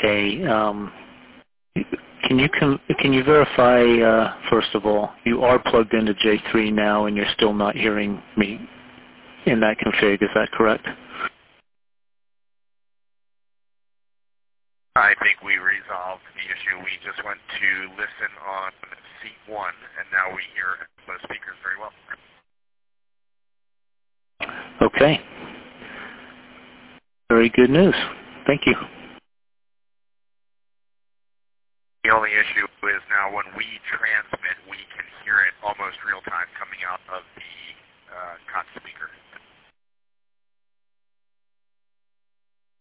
Okay. Can you verify, first of all, you are plugged into J3 now and you're still not hearing me in that config, is that correct? I think we resolved the issue. We just went to listen on seat 1, and now we hear both speakers very well. Okay. Very good news. Thank you. The only issue is now when we transmit, we can hear it almost real time coming out of the COT speaker.